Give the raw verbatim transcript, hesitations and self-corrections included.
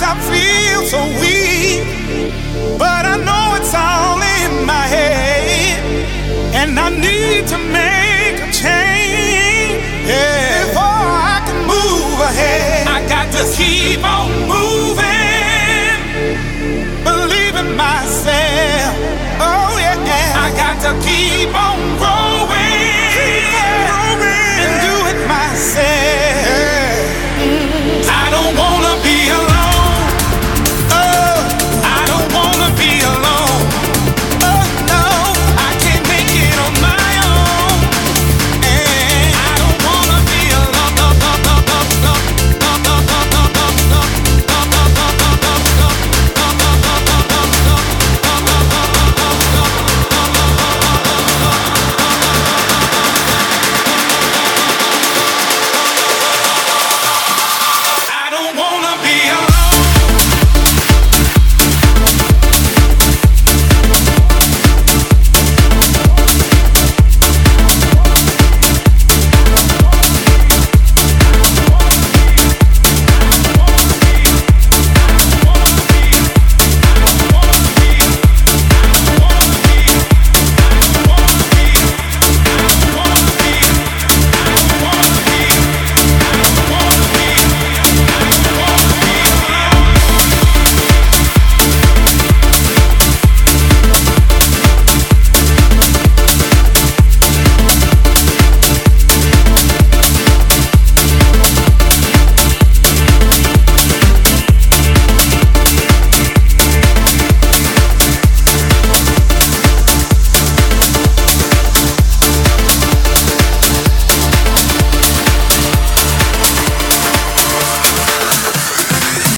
I feel so weak, but I know it's all in my head, and I need to make a change. Yeah. Before I can move ahead, I got to keep on moving, believe in myself. Oh yeah, I got to keep on